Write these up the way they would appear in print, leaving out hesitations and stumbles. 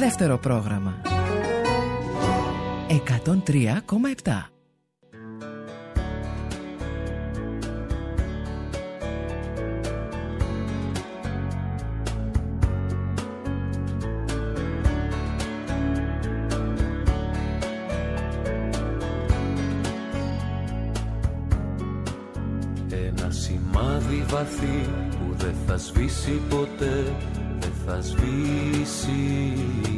Δεύτερο πρόγραμμα 103,7. Ένα σημάδι βαθύ που δεν θα σβήσει ποτέ, δεν θα σβήσει.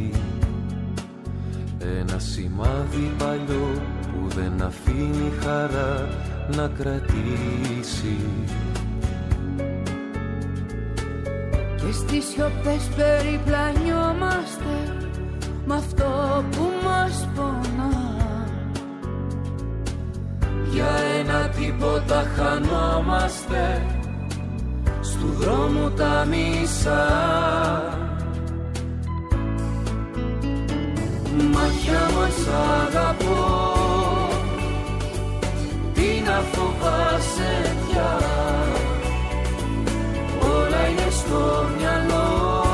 Ένα σημάδι παλιό που δεν αφήνει χαρά να κρατήσει. Και στις σιωπές περιπλανιόμαστε μ' αυτό που μας πονά. Για ένα τίποτα χανόμαστε στου δρόμου τα μισά. Μάτια μας αγαπώ, τι να φοβάσαι πια. Όλα είναι στο μυαλό,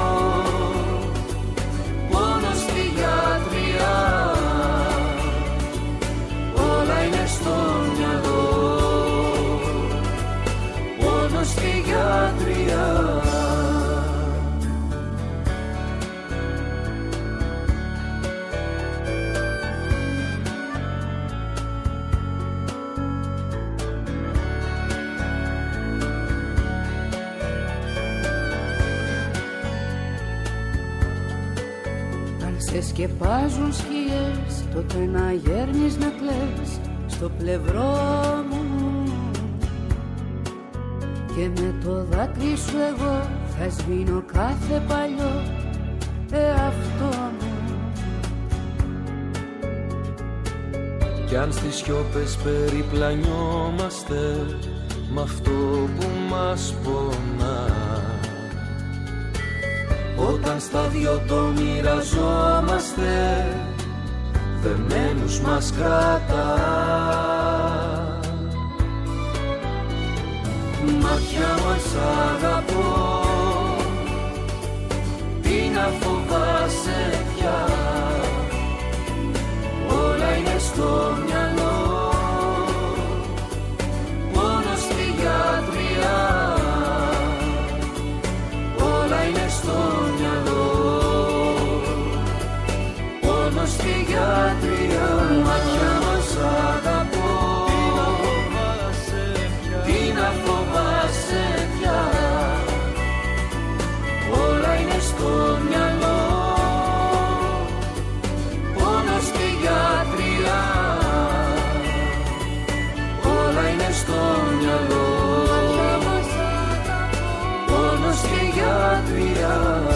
μόνο στη γιατριά. Όλα είναι στο μυαλό, μόνο στη γιατριά. Σε σκεπάζουν σκιές, τότε να γέρνεις να κλαις στο πλευρό μου. Και με το δάκρυ σου εγώ θα σβήνω κάθε παλιό εαυτό μου. Κι αν στις σιώπες περιπλανιόμαστε μ' αυτό που μας πονά, όταν στα δυο το μοιραζόμαστε, δεμένους μας κρατά. Μάτια μας αγαπώ, τι να φοβάσαι πια. Όλα είναι στο μυαλό, μόνο στη γιατριά. Όλα είναι στο μυαλό, μόνο στη γιατριά. Μάτια μας αγαπώ, τι να φοβάσαι πια. Όλα είναι στο μυαλό, μόνο στη γιατριά. Όλα είναι στο μυαλό, μόνο στη γιατριά.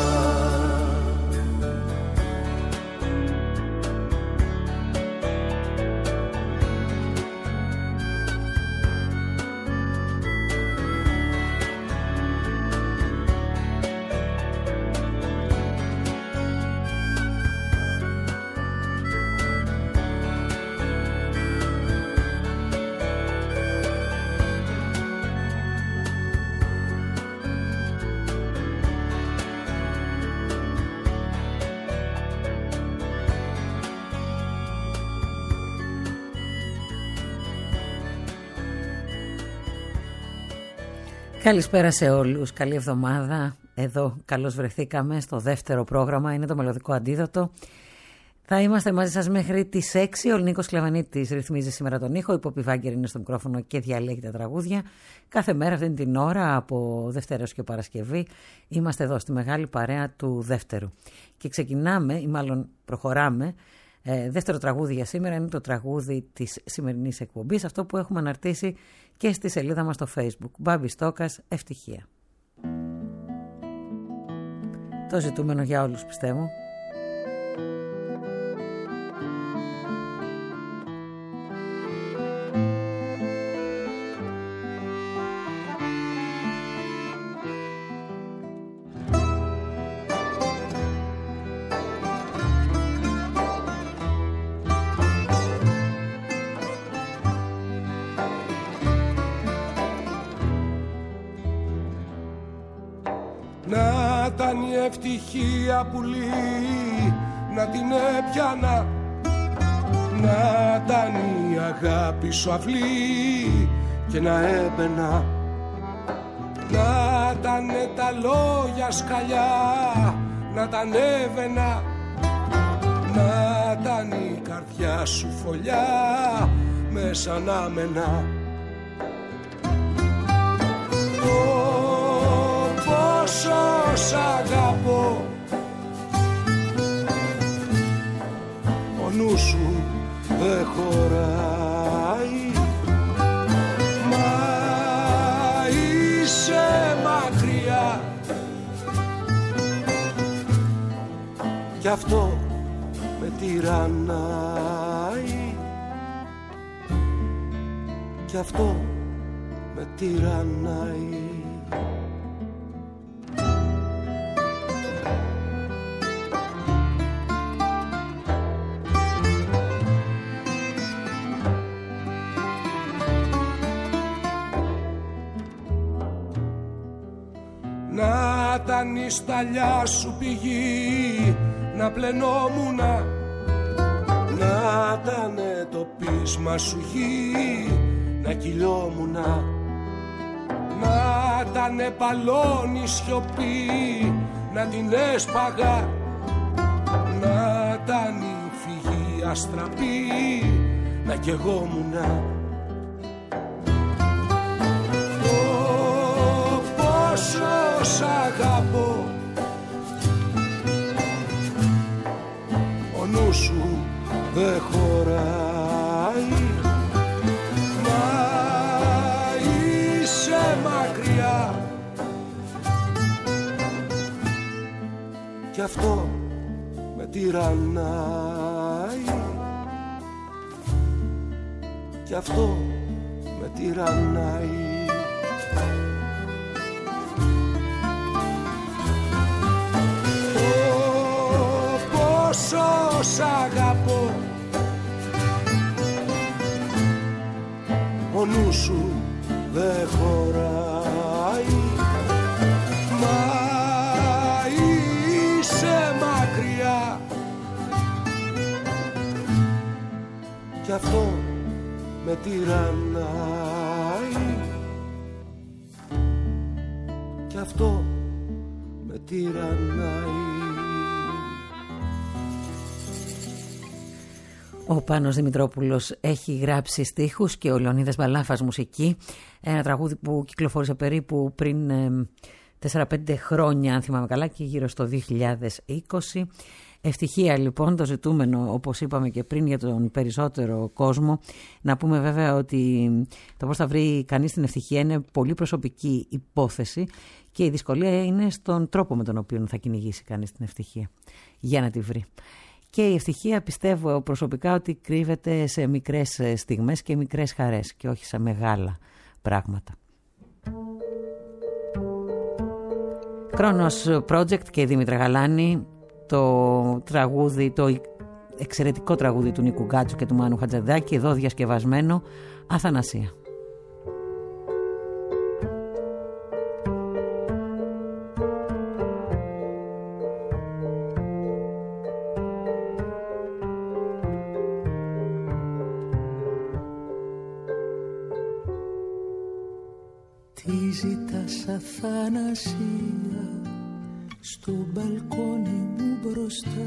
Καλησπέρα σε όλους, καλή εβδομάδα. Εδώ καλώς βρεθήκαμε στο δεύτερο πρόγραμμα, είναι το Μελωδικό Αντίδοτο. Θα είμαστε μαζί σας μέχρι τις 6. Ο Νίκος Κλαβανίτης ρυθμίζει σήμερα τον ήχο, η Πόπη Βάγκερ είναι στο μικρόφωνο και διαλέγει τα τραγούδια. Κάθε μέρα αυτή την ώρα, από Δευτέρα έως και Παρασκευή, είμαστε εδώ στη μεγάλη παρέα του δεύτερου. Και ξεκινάμε, ή μάλλον προχωράμε. Δεύτερο τραγούδι για σήμερα είναι το τραγούδι της σημερινής εκπομπής, αυτό που έχουμε αναρτήσει και στη σελίδα μας στο Facebook. Μπάμπη Στόκας, Ευτυχία. Το ζητούμενο για όλους, πιστεύω. Να ήταν η ευτυχία πουλί, να την έπιανα. Να ήταν η αγάπη σου αυλή και να έμπαινα. Να ήταν τα λόγια σκαλιά, να τα ανέβαινα. Να ήταν η καρδιά σου φωλιά, μέσα να μενα. Πόσο σ' αγαπώ, ο νους σου δεν χωράει. Μα είσαι μακριά, κι αυτό με τυραννάει. Κι αυτό με τυραννάει. Να ήταν η σταλιά σου πηγή, να πλενόμουνα. Να ήτανε το πείσμα σου γη, να κυλιόμουνα. Να ήτανε παλώνη σιωπή, να την έσπαγα. Να ήταν η φυγή αστραπή, να καιγόμουνα. Πόσο σ' αγαπώ, ο νους σου δεν χωράει. Μα είσαι μακριά, κι αυτό με τυραννάει. Κι αυτό με τυραννάει. Πόσο σ' αγαπώ, ο νους σου δεν χωράει. Μα είσαι μακριά, κι αυτό με τυραννάει. Κι αυτό με τυραννάει. Ο Πάνος Δημητρόπουλος έχει γράψει στίχους και ο Λεωνίδας Μπαλάφας μουσική. Ένα τραγούδι που κυκλοφόρησε περίπου πριν 4-5 χρόνια, αν θυμάμαι καλά, και γύρω στο 2020. Ευτυχία λοιπόν, το ζητούμενο, όπως είπαμε και πριν, για τον περισσότερο κόσμο. Να πούμε βέβαια ότι το πώς θα βρει κανείς την ευτυχία είναι πολύ προσωπική υπόθεση και η δυσκολία είναι στον τρόπο με τον οποίο θα κυνηγήσει κανείς την ευτυχία για να τη βρει. Και η ευτυχία πιστεύω προσωπικά ότι κρύβεται σε μικρές στιγμές και μικρές χαρές και όχι σε μεγάλα πράγματα. Χρόνος Project και η Δήμητρα Γαλάνη, το τραγούδι, το εξαιρετικό τραγούδι του Νίκου Γκάτσου και του Μάνου Χατζηδάκη, εδώ διασκευασμένο, Αθανασία. Τι ζητάς αθανασία στο μπαλκόνι μου μπροστά,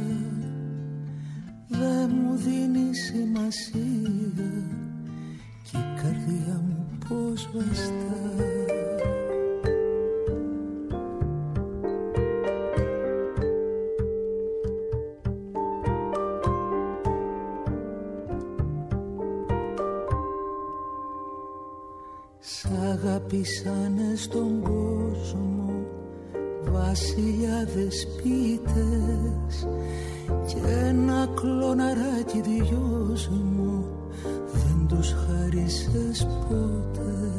δε μου δίνει σημασία και η καρδιά μου πως βαστά. Σ' αγαπήσανε στον κόσμο βασιλιάδες ποιητές και ένα κλωναράκι δυόσμο δεν τους χαρίσες ποτέ.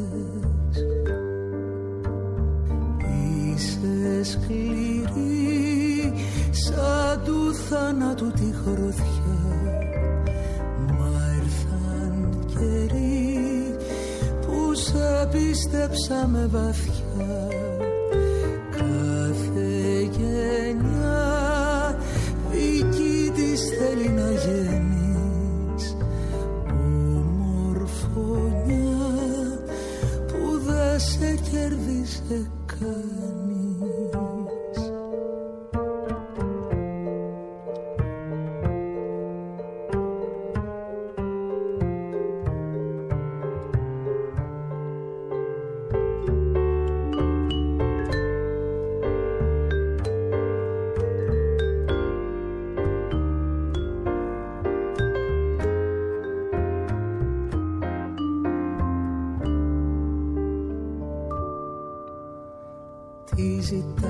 Είσαι σκληρή σαν του θάνατου τη χρωθιά, μα ήρθαν καιροί που σε πίστεψα με βαθιά. Κάθε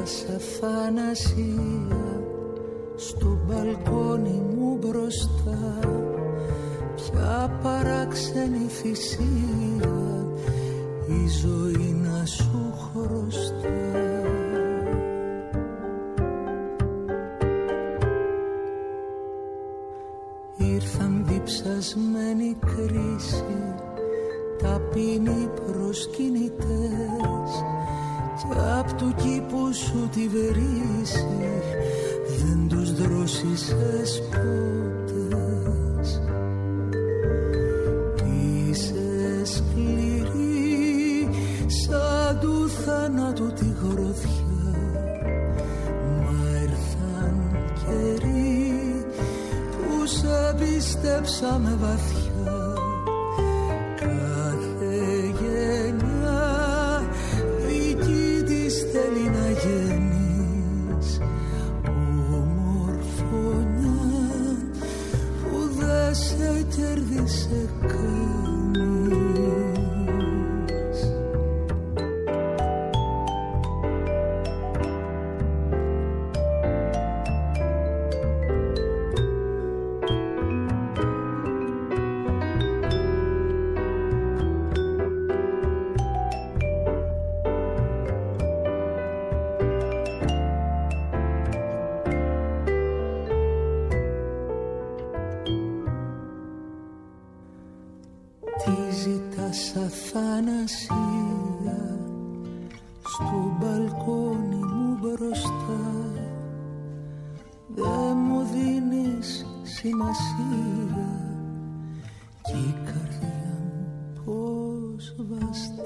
σε φανασία στο μπαλκόνι μου μπροστά, ποια παράξενη θυσία η ζωή να σου χρωστά. Ήρθαν διψασμένη κρίση, ταπεινοί προσκυνητές, κι απ' του κήπου σου τη βρύση δεν τους δρόσισες ποτέ. Είσαι σκληρή σαν του θάνατου τη γροθιά, μα ήρθαν καιροί που σε πίστεψαμε βαθιά. Κάθε γενιά δική της θέλει να γεννείς ομορφωνιά που δεν σε κέρδισε κανείς. Αθανασία στο μπαλκόνι μου μπροστά, δε μου δίνεις σημασία κι η καρδιά μου πως βαστά.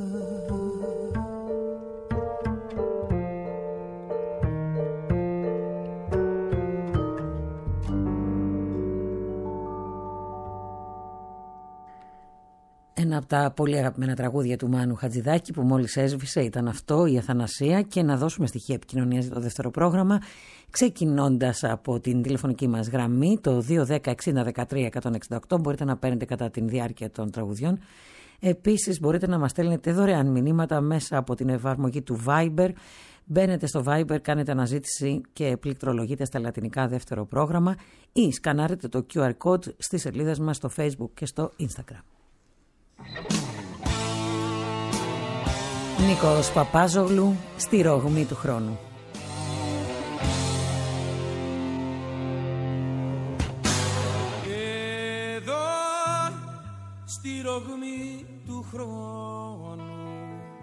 Ένα από τα πολύ αγαπημένα τραγούδια του Μάνου Χατζηδάκη που μόλις έσβησε ήταν αυτό, η Αθανασία, και να δώσουμε στοιχεία επικοινωνίας για το δεύτερο πρόγραμμα, ξεκινώντας από την τηλεφωνική μας γραμμή, το 210-60-13-168. Μπορείτε να παίρνετε κατά τη διάρκεια των τραγουδιών. Επίσης μπορείτε να μας στέλνετε δωρεάν μηνύματα μέσα από την εφαρμογή του Viber. Μπαίνετε στο Viber, κάνετε αναζήτηση και πληκτρολογείτε στα λατινικά δεύτερο πρόγραμμα ή σκανάρετε το QR code στις σελίδες μας στο Facebook και στο Instagram. Νίκος Παπάζογλου, στη ρογμή του χρόνου. Εδώ στη ρογμή του χρόνου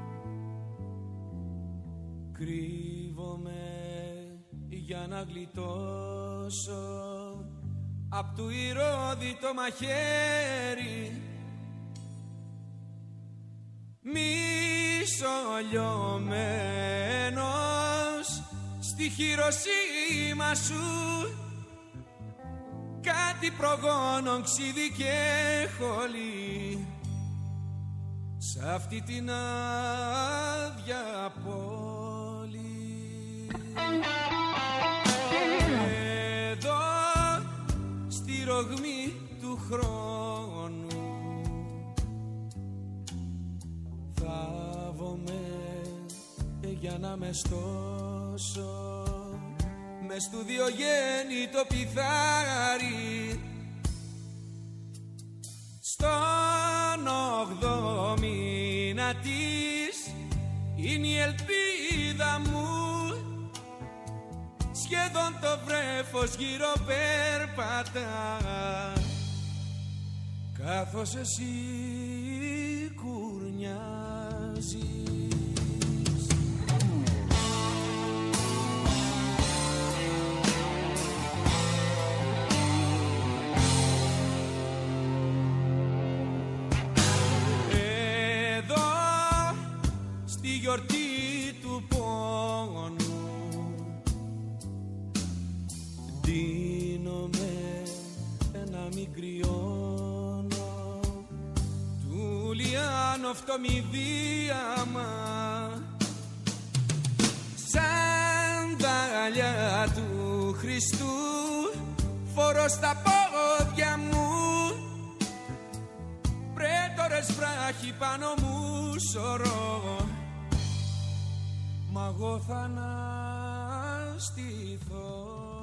κρύβομαι για να γλιτώσω απ' του ηρώδη το μαχαίρι, μισολιωμένος στη Χειροσύμα σου, κάτι προγόνων ξύδι και χολή σ' αυτή την άδεια πόλη. Εδώ στη ρογμή του χρόνου θάβομαι για να με στώσω μες του Διογέννη το πιθάρι, στον 8ο μήνα της είναι η ελπίδα μου, σχεδόν το βρέφος γύρω περπατά καθώς εσύ κουρνιάζεις. Εδώ στη γιορτή του πόνου ντύνομαι να μην κρυώνω του Λιάνο φτωμιδίαμα, σανδάλια του Χριστού φορώ στα πόδια μου, πρέτορες βράχοι πάνω μου σωρώ, μ' μα εγώ θα αναστηθώ.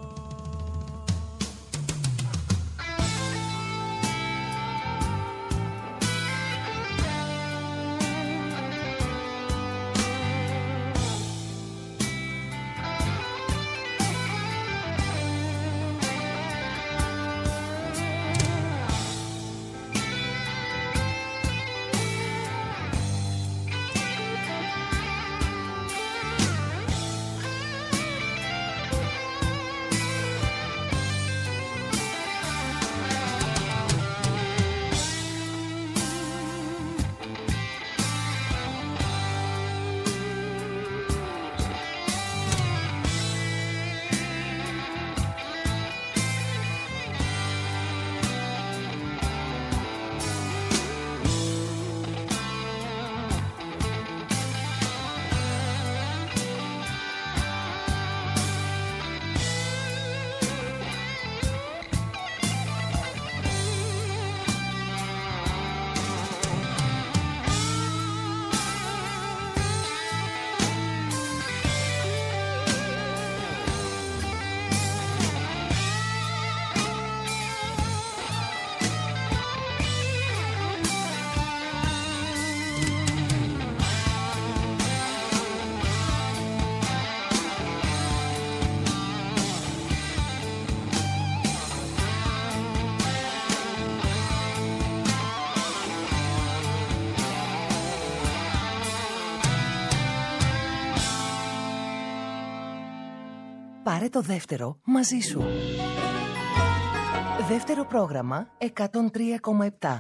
Πάρε το δεύτερο μαζί σου. Δεύτερο πρόγραμμα 103,7.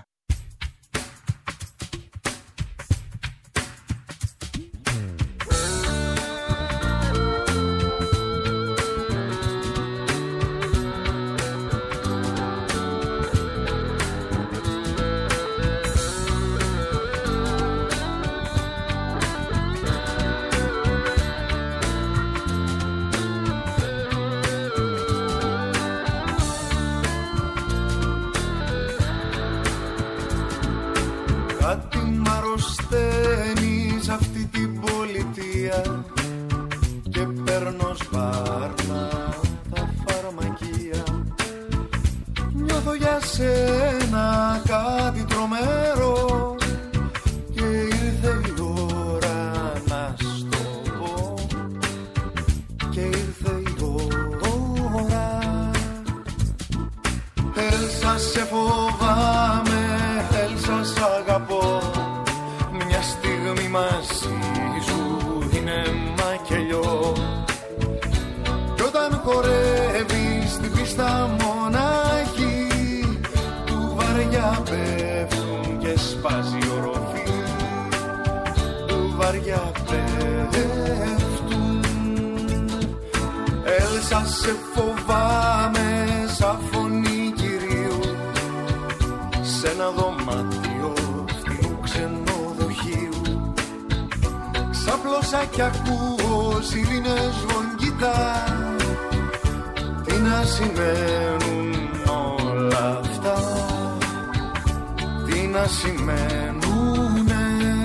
Κι ακούω σιρήνες γονγκίτα. Τι να σημαίνουν όλα αυτά, τι να σημαίνουνε.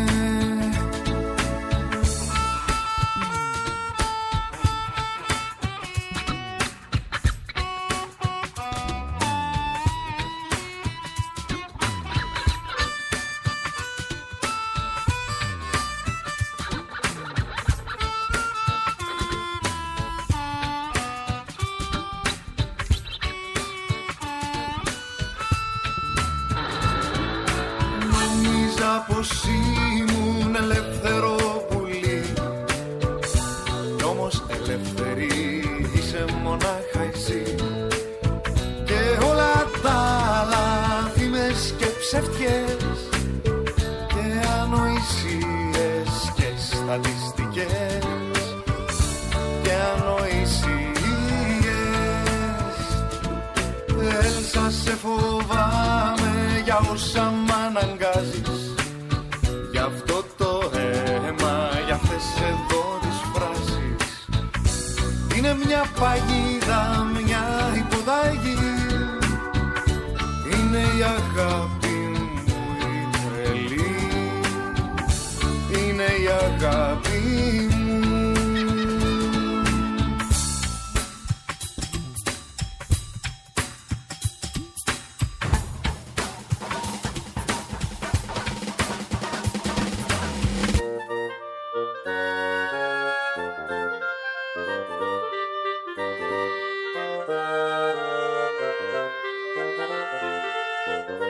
Πως ήμουν ελεύθερο πουλί, κι όμως ελεύθερη είσαι μονάχα εσύ. Και όλα τα άλλα φήμες και ψεύτιες και ανοησίες και στατιστικές και ανοησίες. Έλσα σε φοβάμαι για όσα μ' αναγκάζεις, για αυτό το αίμα, για αυτές εδώ τις φράσεις. Είναι μια παγίδα, μια υποδάγη, είναι η αγάπη μου η τρελή, είναι η αγάπη μου.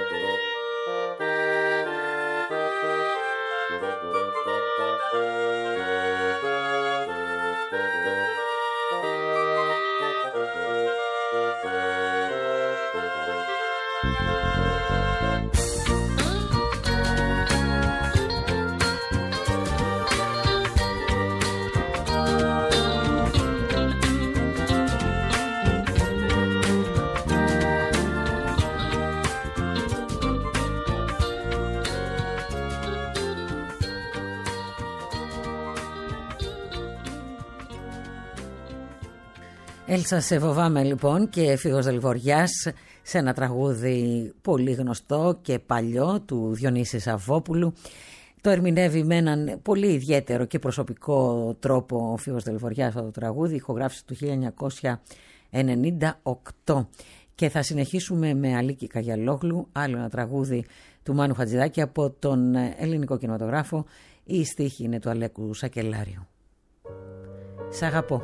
Έλσα σε φοβάμαι λοιπόν και Φίγος Δελβοριάς σε ένα τραγούδι πολύ γνωστό και παλιό του Διονύση Σαββόπουλου. Το ερμηνεύει με έναν πολύ ιδιαίτερο και προσωπικό τρόπο ο Φίγος Δελβοριάς αυτό το τραγούδι, ηχογράφηση του 1998. Και θα συνεχίσουμε με Αλίκη Καγιαλόγλου, άλλο ένα τραγούδι του Μάνου Χατζηδάκη από τον ελληνικό κινηματογράφο. Η στίχη είναι του Αλέκου Σακελάριου. Σ' αγαπώ.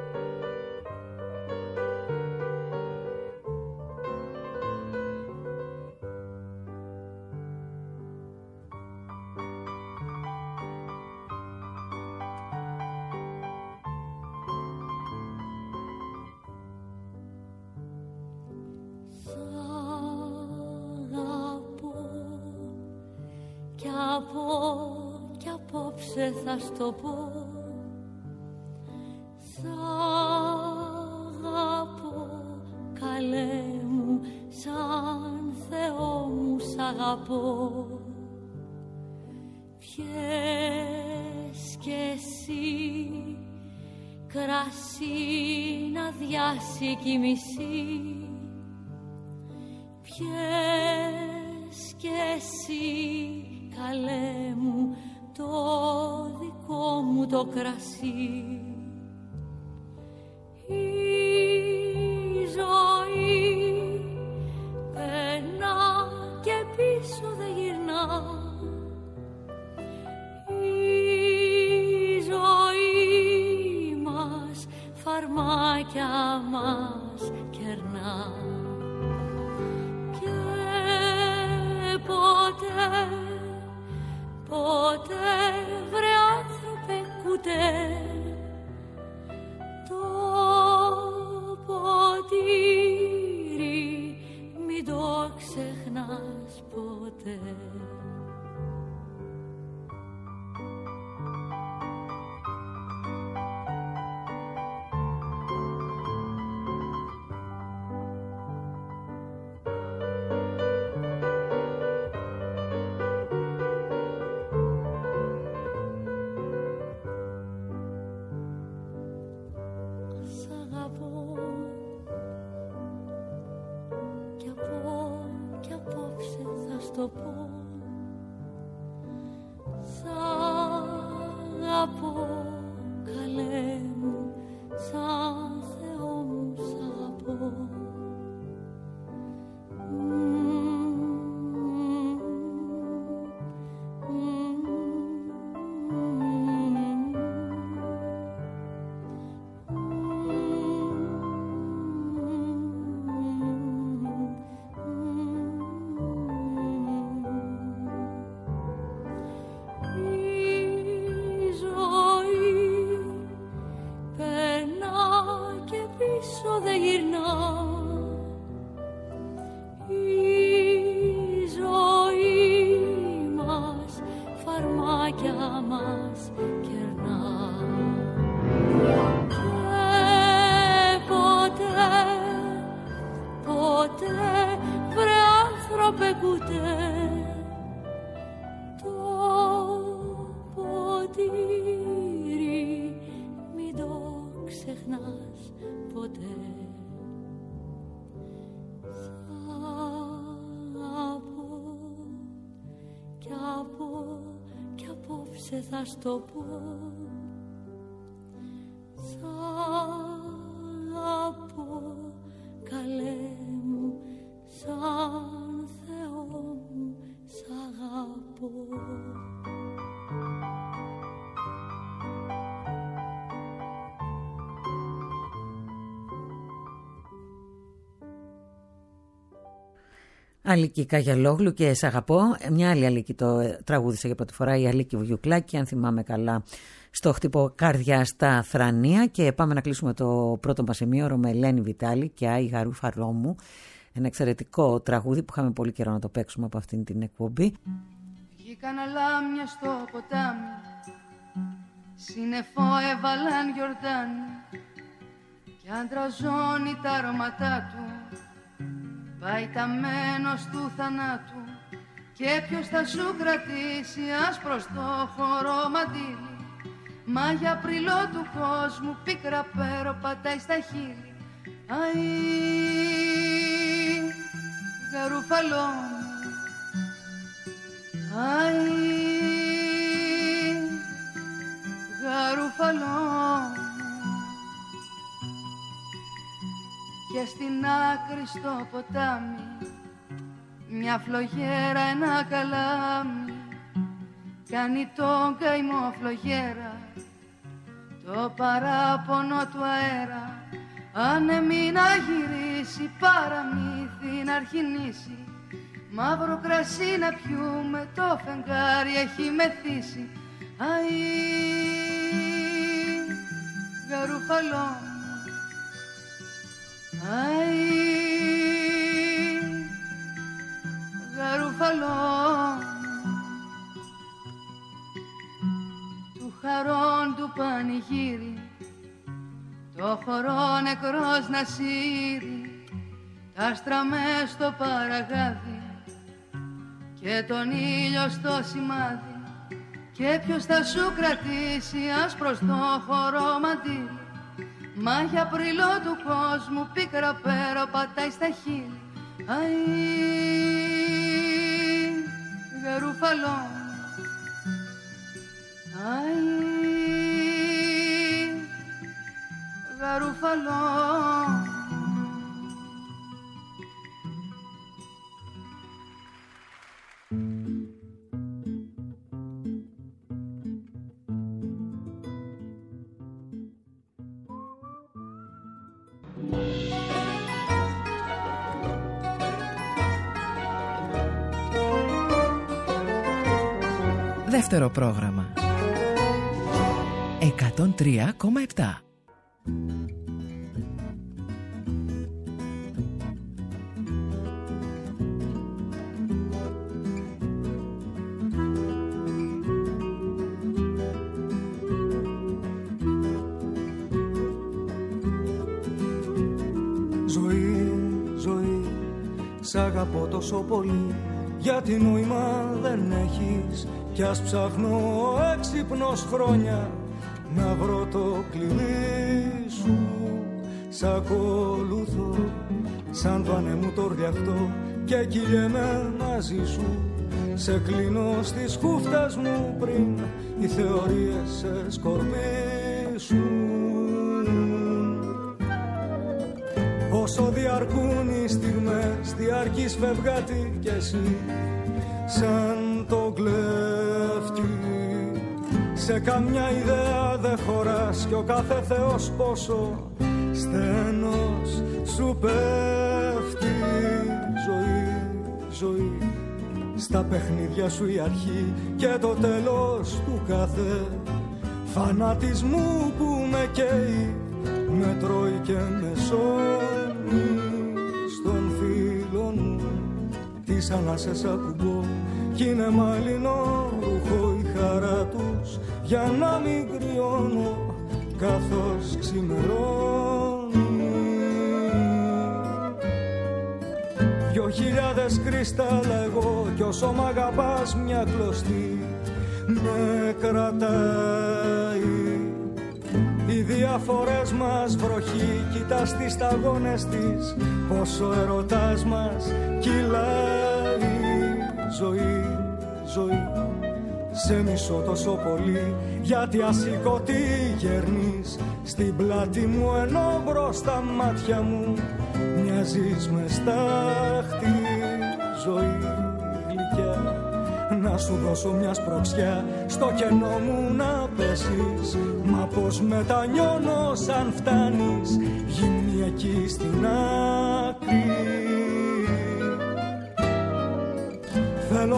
Κι απόψε θα στο πω, σ' αγαπώ καλέ μου, σαν Θεό μου σ' αγαπώ. Πιες κι εσύ κρασί να διάσει κι η μισή, πιες κι εσύ καλέ μου το δικό μου το κρασί. Η ζωή περνά και πίσω δεν γυρνά, η ζωή μας φαρμάκια μας κερνά. Και ποτέ βρε άνθρωπε κουτέ το ποτήρι μην το ξεχνάς ποτέ. Το πω, σ' αγαπώ καλέ μου, σαν Θεό μου σ' αγαπώ. Θα στο πω, σ' αγαπώ καλέ μου, σαν Θεό μου σ' αγαπώ. Αλίκη Καγιαλόγλου και «Σ' αγαπώ». Μια άλλη Αλίκη το τραγούδισε για πρώτη φορά, η Αλίκη Βουγιουκλάκη, αν θυμάμαι καλά, στο χτύπο καρδιά στα Θρανία. Και πάμε να κλείσουμε το πρώτο μας ημίωρο με Ελένη Βιτάλη και Άι Γαρούφα Ρώμου. Ένα εξαιρετικό τραγούδι που είχαμε πολύ καιρό να το παίξουμε από αυτήν την εκπομπή. Βγήκαν αλάμια στο ποτάμι, σύννεφο έβαλαν γιορτάνι κι αντραζώνει τα αρώματά του, πάει ταμένος του θανάτου. Και ποιος θα σου κρατήσει άσπρο στο χώρο μαντήλι, μάγια πριλό του κόσμου πίκρα πέρο πατάει στα χείλη. Αϊ, γαρουφαλό μου, αϊ, γαρουφαλό μου. Και στην άκρη στο ποτάμι μια φλογέρα, ένα καλάμι, κάνει τον καημό φλογέρα το παράπονο του αέρα. Άνεμη να γυρίσει, παραμύθι να αρχινήσει, μαύρο κρασί να πιούμε, το φεγγάρι έχει μεθύσει. Αϊ, γαρουφαλό μου, αϊ, γαρουφαλό μου. Του χαρών του πανηγύρι το χορό νεκρός να σύρει, τα άστρα μες στο παραγάδι και τον ήλιο στο σημάδι. Και ποιος θα σου κρατήσει άσπρο στο χορό μαντήλι, μάγια πριλό του κόσμου πίκρα πέρο πατάει στα χείλη. Αϊ, γαρουφαλό, αϊ, γαρουφαλό. Δεύτερο πρόγραμμα 103,7. Ζωή, σ' αγαπώ τόσο πολύ, γιατί νόημα δεν έχεις. Κι ας ψάχνω έξυπνος χρόνια να βρω το κλειδί σου. Σ' ακολουθώ σαν το ανέμου το ριαχτό και κυλιέμαι μαζί σου. Σε κλείνω στις χούφτας μου πριν οι θεωρίες σε σκορπίσουν. Όσο διαρκούν οι στιγμές, διαρκείς φευγάτη κι εσύ σαν το κλέφτη. Σε καμιά ιδέα δεν χωράς κι ο κάθε θεός πόσο στενός σου πέφτει. Ζωή, στα παιχνίδια σου η αρχή και το τέλος του κάθε φανατισμού που με καίει, με τρώει και με σώνει. Στον φίλο μου τις ανάσες ακουμπώ κι είναι μαλλινό ρούχο η χαρά τους, για να μην κρυώνω καθώς ξημερώνει. 2.000 κρυστάλλα εγώ κι όσο μ' αγαπάς μια κλωστή με κρατάει. Οι διαφορές μας βροχή, κοιτάς τις σταγόνες της, πόσο ερωτάς μας κυλάει. Ζωή, σε μισώ τόσο πολύ, γιατί ασηκωτή γερνείς στην πλάτη μου, ενώ μπρος τα μάτια μου μοιάζεις με στάχτη. Ζωή γλυκιά, να σου δώσω μια σπρωξιά, στο κενό μου να πέσεις, μα πως μετανιώνω σαν φτάνεις γυμνή εκεί στην άκρη.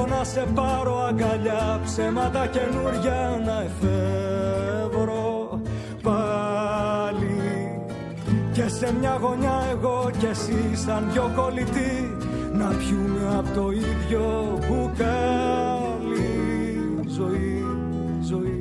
να σε πάρω αγκαλιά, ψέματα καινούρια να εφεύρω πάλι. Και σε μια γωνιά εγώ κι εσύ σαν δυο κολλητοί να πιούμε από το ίδιο μπουκάλι. Ζωή, ζωή.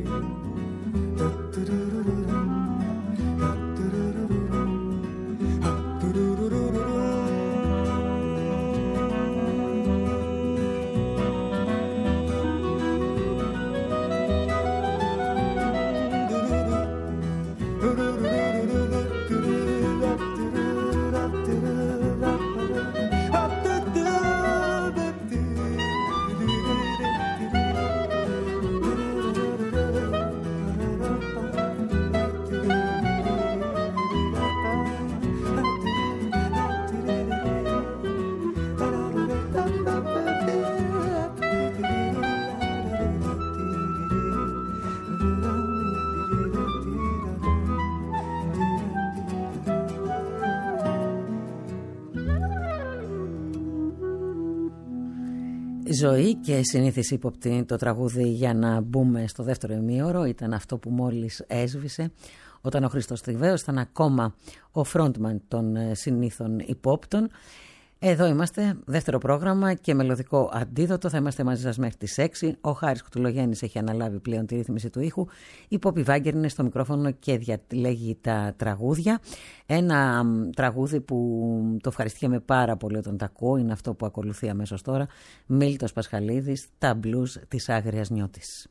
Ζωή και συνήθιση ύποπτη το τραγούδι για να μπούμε στο δεύτερο ημίωρο ήταν αυτό που μόλις έσβησε, όταν ο Χρήστος Θηβαίος ήταν ακόμα ο frontman των συνήθων υπόπτων. Εδώ είμαστε, δεύτερο πρόγραμμα και μελωδικό αντίδοτο. Θα είμαστε μαζί σας μέχρι τις 6. Ο Χάρης Κουτουλογέννης έχει αναλάβει πλέον τη ρύθμιση του ήχου. Η Πόπη Βάγκερ είναι στο μικρόφωνο και διαλέγει τα τραγούδια. Ένα τραγούδι που το ευχαριστήκαμε πάρα πολύ όταν τα ακούω είναι αυτό που ακολουθεί αμέσως τώρα. Μίλτος Πασχαλίδης, τα μπλουζ της Άγριας Νιώτης.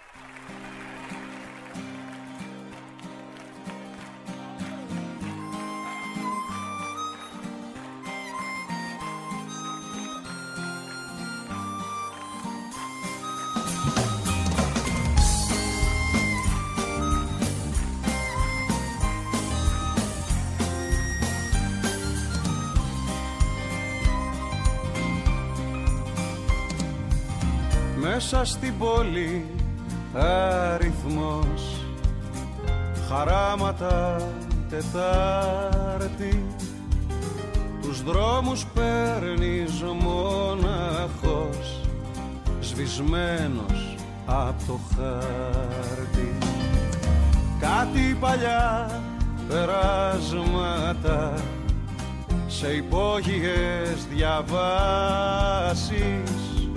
Μέσα στην πόλη αριθμός, χαράματα Τετάρτη, τους δρόμους παίρνεις μοναχός, σβησμένος απ' το χάρτη. Κάτι παλιά περάσματα σε υπόγειες διαβάσεις,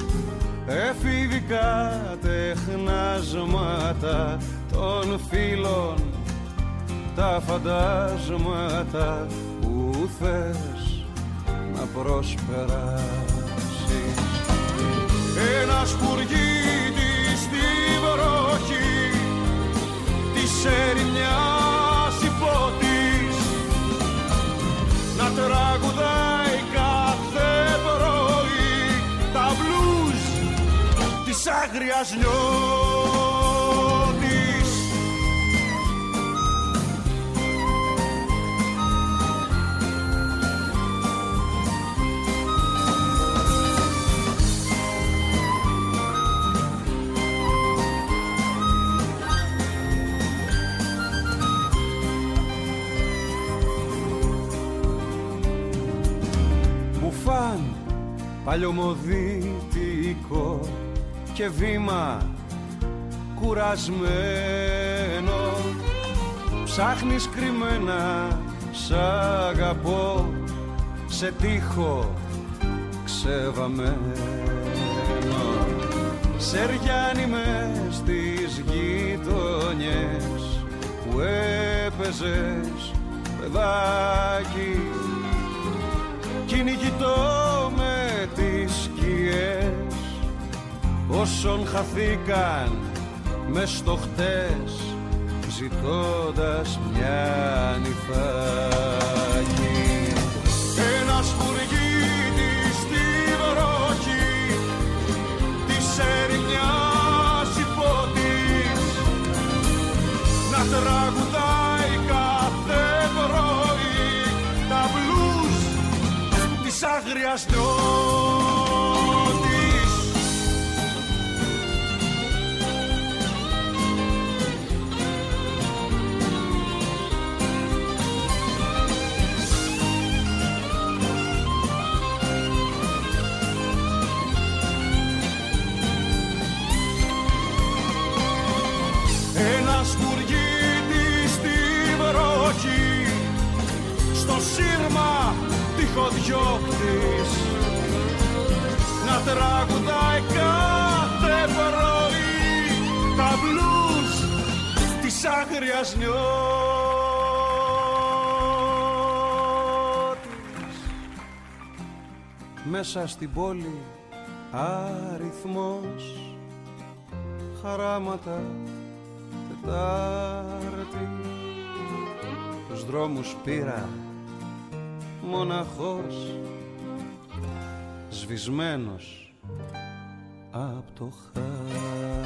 εφηβικά τεχνάσματα των φίλων, τα φαντάσματα που θες να προσπεράσεις. Ένας σπουργίτης στη βροχή της ερημιάς υπότης να τραγουδάει κάθε πρωί τα μπλουζ της Άγριας Νιώτης. Μπουφάν παλιωμοδίτικο και βήμα κουρασμένο, ψάχνεις κρυμμένα σ' αγαπώ σε τοίχο ξεβαμένο. Σεριάνι μες στις γειτονιές που έπαιζες παιδάκι, κυνηγητό με τις σκιές όσων χαθήκαν μες στο χτες, ζητώντας μια νυφάκι. Ένας σπουργίτης στη βροχή της ερημιάς υπότης να τραγουδάει κάθε πρωί τα μπλουζ της Άγριας Νιώτης. στο σύρμα τυχοδιώκτης να τραγουδάει κάθε πρωί τα μπλουζ της άγριας νιώτης. Μέσα στην πόλη αριθμός, χαράματα Τετάρτη, τους δρόμους πήρα μοναχός, σβησμένος απ' το χάρτη.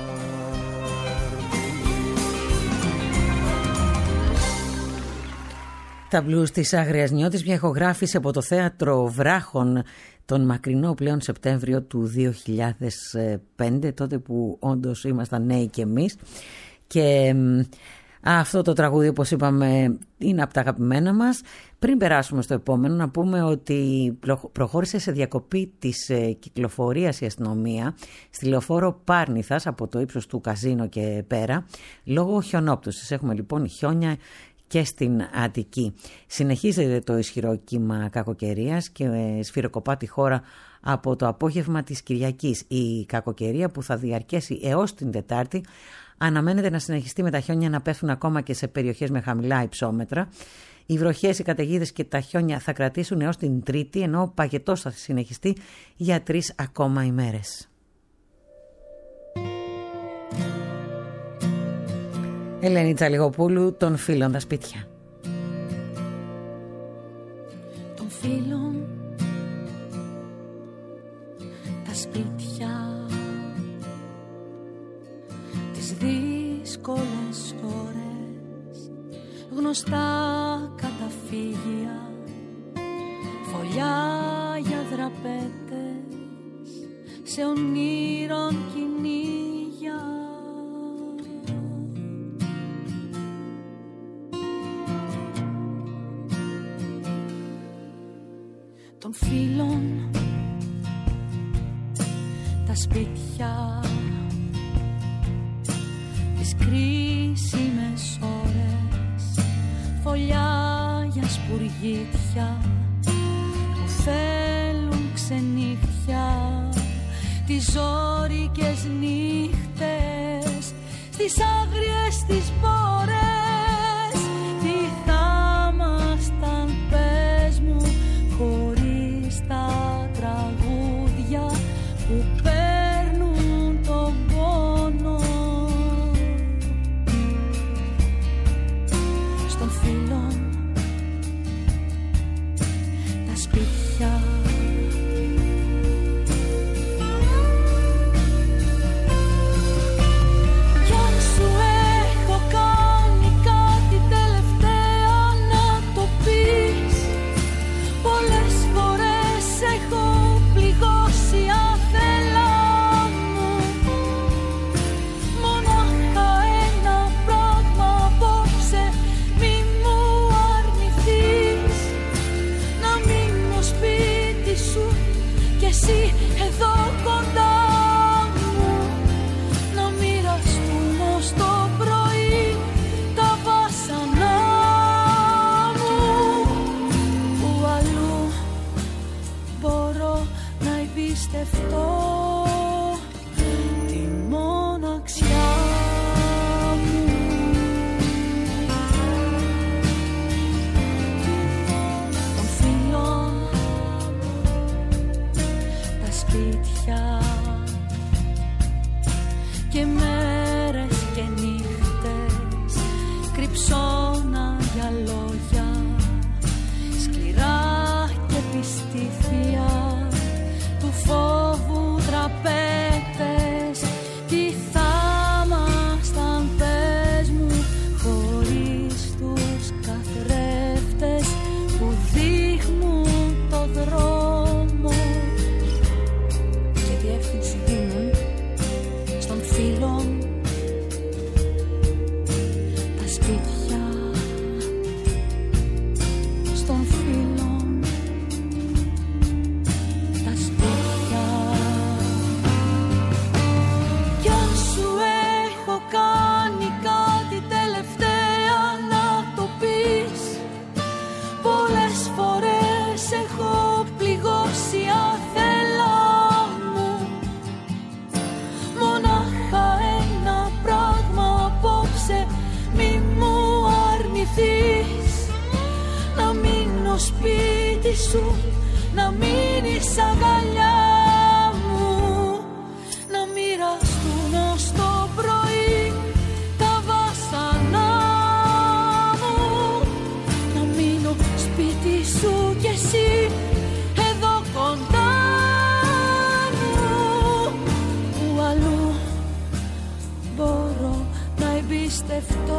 Τα μπλουζ της Άγριας Νιώτης, μια ηχογράφηση από το Θέατρο Βράχων τον μακρινό πλέον Σεπτέμβριο του 2005, τότε που όντως ήμασταν νέοι κι εμείς. Και αυτό το τραγούδι, όπως είπαμε, είναι από τα αγαπημένα μας. Πριν περάσουμε στο επόμενο, να πούμε ότι προχώρησε σε διακοπή της κυκλοφορίας η αστυνομία στη λεωφόρο Πάρνηθας από το ύψος του Καζίνο και πέρα, λόγω χιονόπτωσης. Έχουμε λοιπόν χιόνια και στην Αττική. Συνεχίζεται το ισχυρό κύμα κακοκαιρίας και σφυροκοπά τη χώρα από το απόγευμα της Κυριακής. Η κακοκαιρία, που θα διαρκέσει έως την Τετάρτη, αναμένεται να συνεχιστεί με τα χιόνια να πέφτουν ακόμα και σε περιοχές με χαμηλά υψόμετρα. Οι βροχές, οι καταιγίδες και τα χιόνια θα κρατήσουν έως την Τρίτη, ενώ ο παγετός θα συνεχιστεί για 3 ακόμα ημέρες. Ελένη Τσαλιγοπούλου, των φίλων τα σπίτια. Των φίλων τα σπίτια, τις δύσκολες ώρες, γνωστά καταφύγια, φωλιά για δραπέτες, σε ονείρων κυνήγια. Των φίλων τα σπίτια, τις κρίσιμες ώρες, φωλιά για σπουργίτια που θέλουν ξενύχτια, τις ζώρικες νύχτες στις άγριες τις μπόρες. Τι θα ήμασταν, πες μου, χωρίς τα τραγούδια που παίρνουν τον πόνο. Στον φίλον τα σπίτια, κι αν σου έχω κάνει κάτι τελευταία να το πεις. Πολλές φορές έχω πληγώσει άθελά μου, μονάχα ένα πράγμα απόψε μη μου αρνηθείς. Να μείνω σπίτι σου κι εσύ εδώ κοντά μου, να μοιραστούμε ως το πρωί τα βάσανά μου, που αλλού μπορώ να εμπιστευτώ τη μοναξιά μου. Των φίλων τα σπίτια, σου, να μείνεις αγκαλιά μου, να μοιραστούν ως το πρωί τα βάσανά μου, να μείνω σπίτι σου κι εσύ εδώ κοντά μου, που αλλού μπορώ να εμπιστευτώ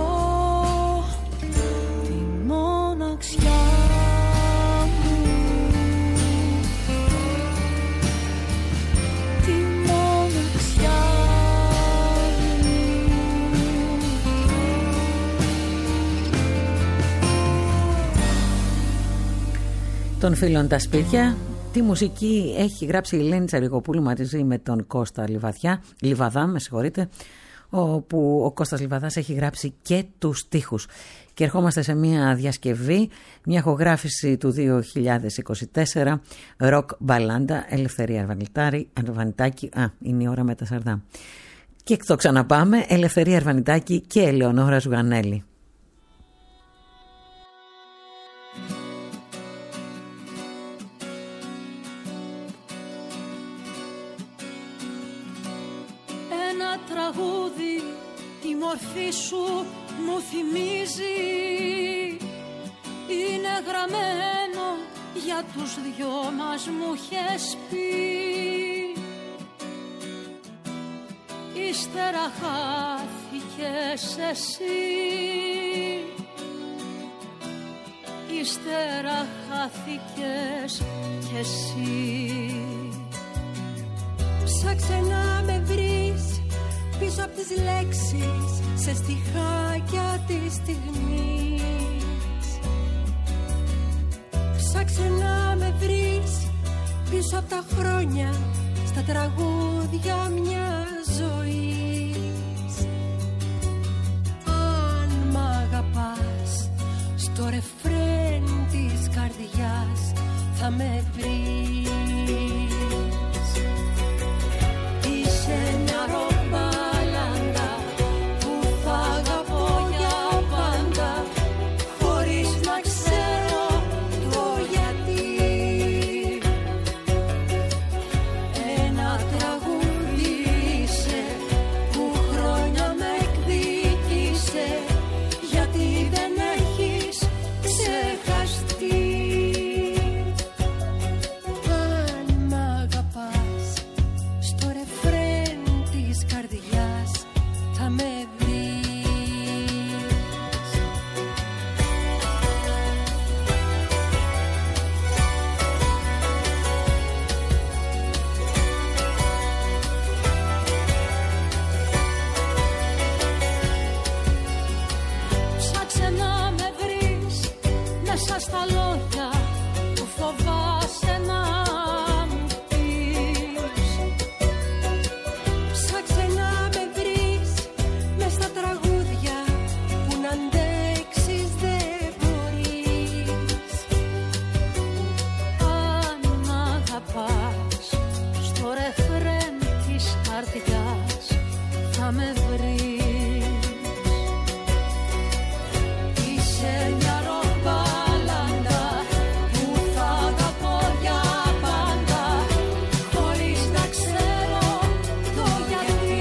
τη μοναξιά μου, τη μοναξιά μου. Των φίλων τα σπίτια. Τη μουσική έχει γράψει η Ελένη Τσαρικοπούλου μαζί με τον Κώστα Λιβαδά, με συγχωρείτε, όπου ο Κώστας Λιβαδάς έχει γράψει και τους στίχους. Και ερχόμαστε σε μια διασκευή, μια ηχογράφηση του 2024, ροκ μπαλάντα, Ελευθερία Αρβανιτάκη, είναι η ώρα με τα Σαρδά. Και το ξαναπάμε, Ελευθερία Αρβανιτάκη και Ελεονόρα Ζουγανέλη. Τραγούδι τη μορφή σου μου θυμίζει, είναι γραμμένο για τους δυο μας μου είχες πει, ύστερα χάθηκες εσύ, ύστερα χάθηκες κι εσύ. Ψάξε να με βρεις πίσω απ' τις λέξεις, σε στιχάκια της στιγμής. Ψάξε να με βρεις πίσω απ' τα χρόνια, στα τραγούδια μιας ζωής. Αν μ' αγαπάς, στο ρεφρέν της καρδιάς θα με βρεις. Είσαι μια ροκμπαλάντα που θα αγαπώ για πάντα, χωρίς να ξέρω το γιατί. Ένα τραγούδι είσαι που χρόνια με εκδίκησε, γιατί δεν έχεις ξεχαστεί. Αν μ' αγαπάς, στο ρεφρέν της καρδιάς θα με βρεις. Ψάξε να με βρεις μέσα στα λόγια που φοβάσαι να μου πεις. Ψάξε να με βρεις μες στα τραγούδια που να αντέξεις δεν μπορείς. Αν μ' αγαπάς, στο ρεφρέν της καρδιάς θα με βρεις. Είσαι μια ροκμπαλάντα που θα αγαπώ για πάντα, χωρίς να ξέρω το γιατί.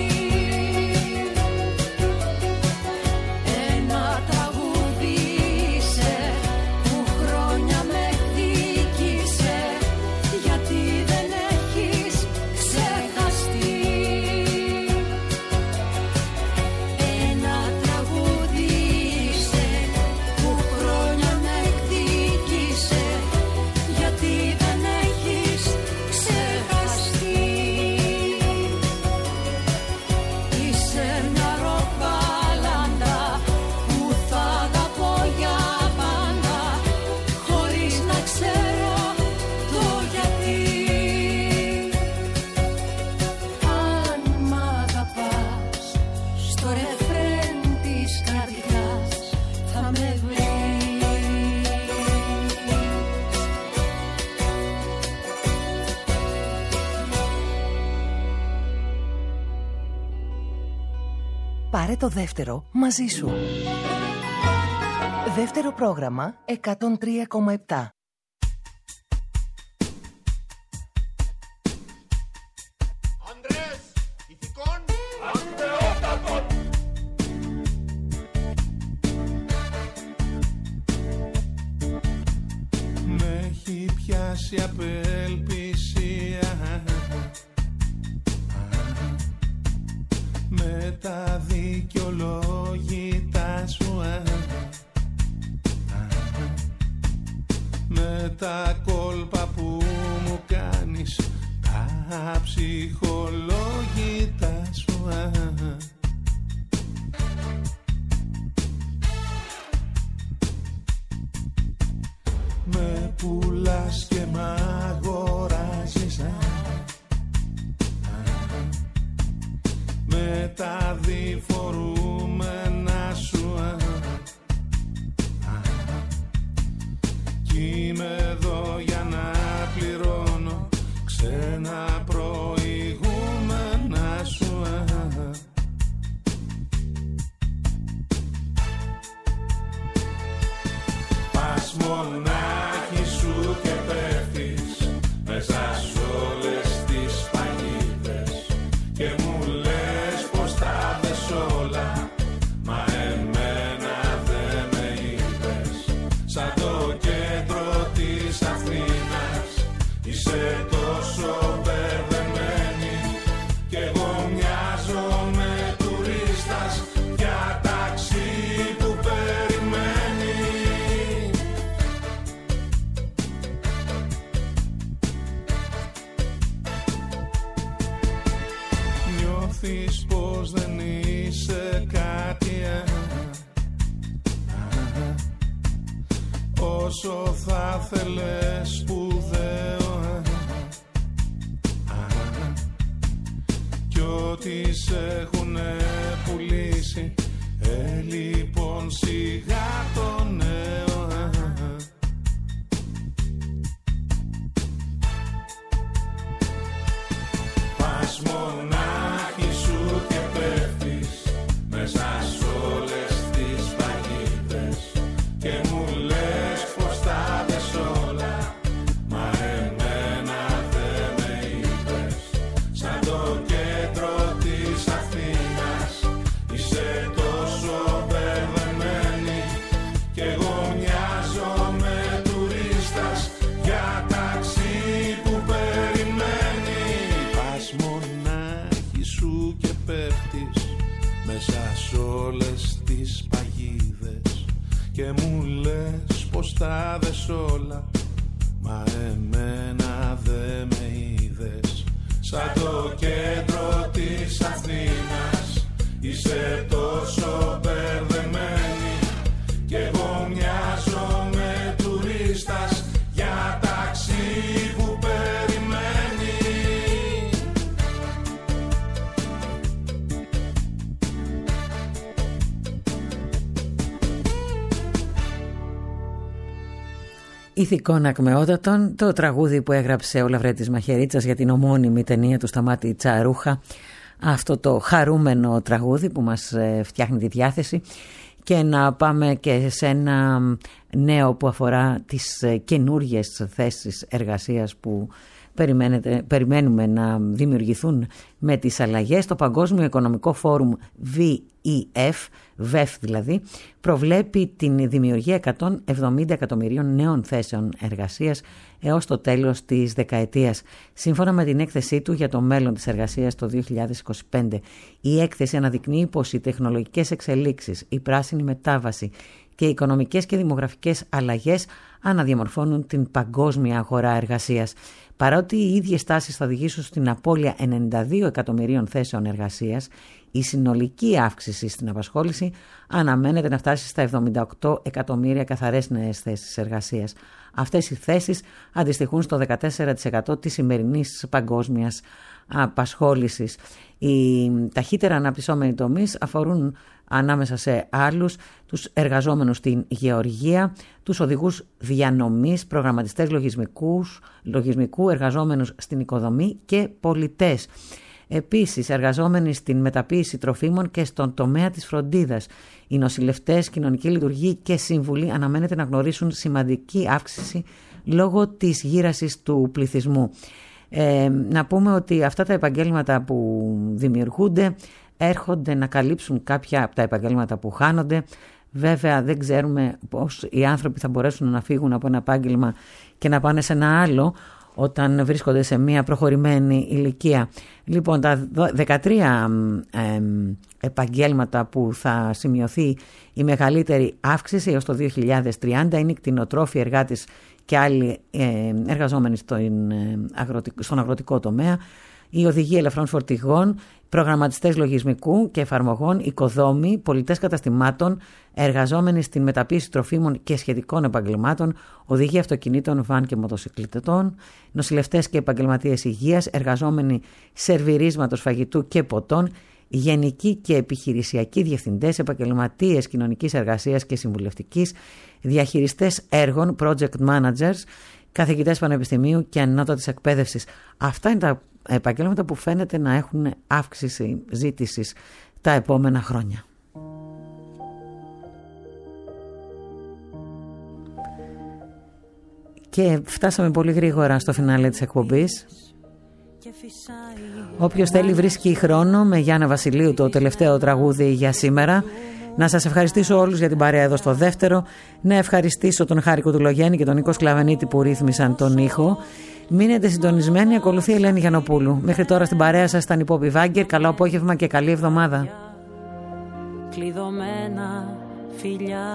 Ένα τραγούδι είσαι που χρόνια με εκδίκησε, γιατί δεν έχεις ξεχαστεί. Ένα τραγούδι είσαι που χρόνια με εκδίκησε, γιατί δεν έχεις ξεχαστεί. Είσαι μια ροκμπαλάντα που θα αγαπώ για πάντα, χωρίς να ξέρω το γιατί. Αν μ' αγαπάς, στο ρεφρέν της καρδιάς θα με βρεις. Πάρε το δεύτερο μαζί σου. Δεύτερο πρόγραμμα 103,7. πιάσει απελπισία με τα δικαιολόγητα σου, με τα κόλπα που μου κάνεις, τα ψυχολόγητα σου. Με πουλάς και μ' αγοράζεις, με τα διφορούμενα σου, κι είμαι εδώ για να πληρώνω ξένα προηγούμενα σου. Πας μονάχη σου και πέφτεις μέσα σ' όλες τις παγίδες και μου λες πως τα δες όλα, μα εμένα δε με είδες. Σαν το κέντρο της Αθήνας είσαι τόσο μπερδεμένη κι εγώ μοιάζομαι τουρίστας για ταξί που περιμένει. Νιώθεις πως δεν είσαι κάτι, όσο θα θέλες σπουδαίο, κι ό,τι σ' έχουνε πουλήσει, λοιπόν σιγά το νέο. Πας μονάχη σου και πέφτεις μέσα σ' όλες τις παγίδες και μου λες πως τα δες όλα, μα εμένα δε με είδες. Σαν το κέντρο της Αθήνας είσαι τόσο μπερδεμένη κι εγώ μοιάζομαι τουρίστας για ταξί που περιμένει. Πας μονάχη σου και πέφτεις μέσα σ' όλες τις παγίδες και μου λες πως τα δες όλα, μα εμένα δε με είδες. Σαν το κέντρο της Αθήνας είσαι τόσο μπερδεμένη κι εγώ μοιάζομαι τουρίστας για ταξί που περιμένει. Ηθικών ακμεότατων, το τραγούδι που έγραψε ο Λαβρέτης Μαχαιρίτσας για την ομώνυμη ταινία του Σταμάτη Τσαρούχα, αυτό το χαρούμενο τραγούδι που μας φτιάχνει τη διάθεση. Και να πάμε και σε ένα νέο που αφορά τις καινούργιες θέσεις εργασίας που περιμένουμε να δημιουργηθούν με τις αλλαγές. Το Παγκόσμιο Οικονομικό Φόρουμ VEF δηλαδή, προβλέπει την δημιουργία 170 εκατομμυρίων νέων θέσεων εργασίας έως το τέλος της δεκαετίας. Σύμφωνα με την έκθεσή του για το μέλλον της εργασίας το 2025, η έκθεση αναδεικνύει πως οι τεχνολογικές εξελίξεις, η πράσινη μετάβαση και οι οικονομικές και δημογραφικές αλλαγές αναδιαμορφώνουν την παγκόσμια αγορά εργασίας. Παρότι οι ίδιες τάσεις θα οδηγήσουν στην απώλεια 92 εκατομμυρίων θέσεων εργασίας, η συνολική αύξηση στην απασχόληση αναμένεται να φτάσει στα 78 εκατομμύρια καθαρές νέες θέσεις εργασίας. Αυτές οι θέσεις αντιστοιχούν στο 14% της σημερινής παγκόσμιας απασχόλησης. Οι ταχύτερα αναπτυσσόμενοι τομείς αφορούν ανάμεσα σε άλλους τους εργαζόμενους στην γεωργία, τους οδηγούς διανομής, προγραμματιστές λογισμικού, εργαζόμενους στην οικοδομή και πολιτές. Επίσης, εργαζόμενοι στην μεταποίηση τροφίμων και στον τομέα της φροντίδας. Οι νοσηλευτές, κοινωνική λειτουργοί και σύμβουλοι αναμένεται να γνωρίσουν σημαντική αύξηση λόγω της γύρασης του πληθυσμού. Να πούμε ότι αυτά τα επαγγέλματα που δημιουργούνται έρχονται να καλύψουν κάποια από τα επαγγέλματα που χάνονται. Βέβαια δεν ξέρουμε πώς οι άνθρωποι θα μπορέσουν να φύγουν από ένα επάγγελμα και να πάνε σε ένα άλλο όταν βρίσκονται σε μια προχωρημένη ηλικία. Λοιπόν, τα 13 επαγγέλματα που θα σημειωθεί η μεγαλύτερη αύξηση έως το 2030 είναι οι κτηνοτρόφοι, εργάτες και άλλοι εργαζόμενοι στον αγροτικό τομέα, οι οδηγοί ελαφρών φορτηγών, προγραμματιστές λογισμικού και εφαρμογών, οικοδόμοι, πολιτές καταστημάτων, εργαζόμενοι στην μεταποίηση τροφίμων και σχετικών επαγγελμάτων, οδηγοί αυτοκινήτων, βαν και μοτοσυκλετών, νοσηλευτές και επαγγελματίες υγείας, εργαζόμενοι σερβιρίσματος φαγητού και ποτών, γενικοί και επιχειρησιακοί διευθυντές, επαγγελματίες κοινωνικής εργασίας και συμβουλευτικής, διαχειριστές έργων, project managers, καθηγητές πανεπιστημίου και ανώτατης εκπαίδευσης. Αυτά είναι τα επαγγέλματα που φαίνεται να έχουν αύξηση ζήτησης τα επόμενα χρόνια. Και φτάσαμε πολύ γρήγορα στο φινάλε της εκπομπής. Όποιος θέλει βρίσκει χρόνο με Γιάννα Βασιλείου, το τελευταίο τραγούδι για σήμερα. Να σας ευχαριστήσω όλους για την παρέα εδώ στο δεύτερο. Να ευχαριστήσω τον Χάρη Κουτουλογέννη και τον Νίκο Σκλαβενίτη που ρύθμισαν τον ήχο. Μείνετε συντονισμένοι, ακολουθεί η Ελένη Γιαννοπούλου. Μέχρι τώρα στην παρέα σας ήταν η Πόπη Βάγκερ. Καλό απόγευμα και καλή εβδομάδα. Κλειδωμένα φιλιά,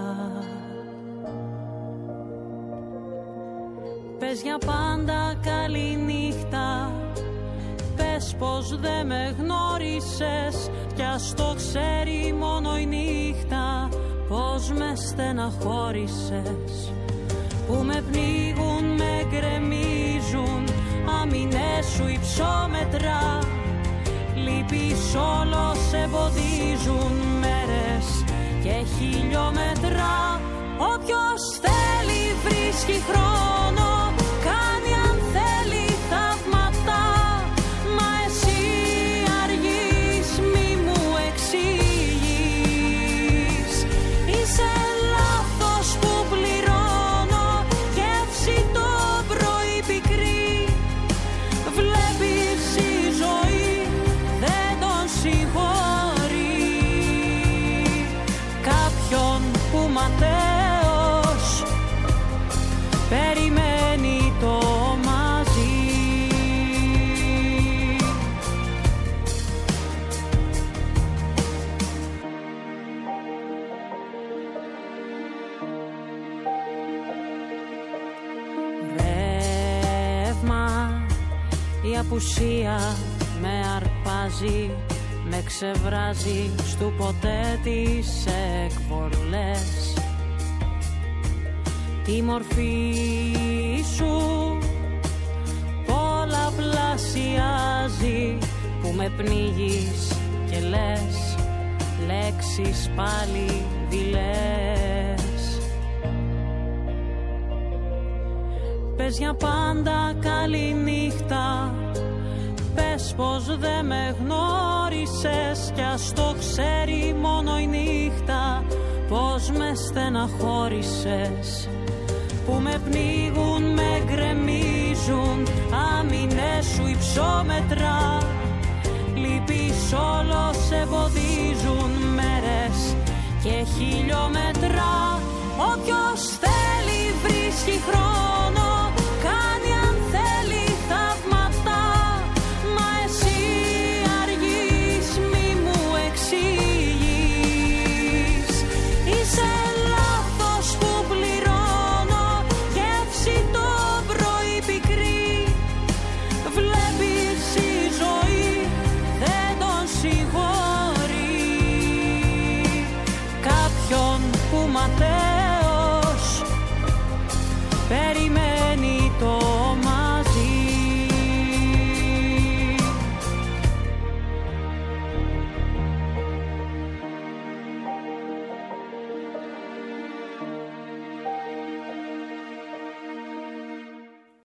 πες για πάντα καλή νύχτα. Πες πως δεν με γνώρισες κι ας το ξέρει μόνο η νύχτα, πως με στεναχώρησες. Που με πνίγουν, με γκρεμίζουν, αμυνές σου υψόμετρα. Λυπείς όλο σε εμποδίζουν μέρες και χιλιόμετρα. Όποιος θέλει βρίσκει χρόνο, κάνει αν θέλει θαύματα. Μα εσύ αργείς, μη μου εξηγείς. Είσαι λάθος που πληρώνω και εύση το πρωί πικρή. Βλέπεις η ζωή δεν τον συγχωρεί. Κάποιον που ματέος περιμένει το μαζί. Ρεύμα, η απουσία με αρπάζει, με ξεβράζει στου ποτέ τις εκβολές. Τη μορφή σου πολλαπλασιάζει, που με πνίγεις και λες λέξεις πάλι δειλές. Πες για πάντα καλή νύχτα, πες πως δεν με γνώρισες κι ας το ξέρει μόνο η νύχτα, πως με στεναχώρησες. Που με πνίγουν, με γκρεμίζουν, αμυνές σου υψόμετρα. Λυπείς όλο σε εμποδίζουν μέρες και χιλιόμετρα. Όποιος θέλει βρίσκει χρόνο,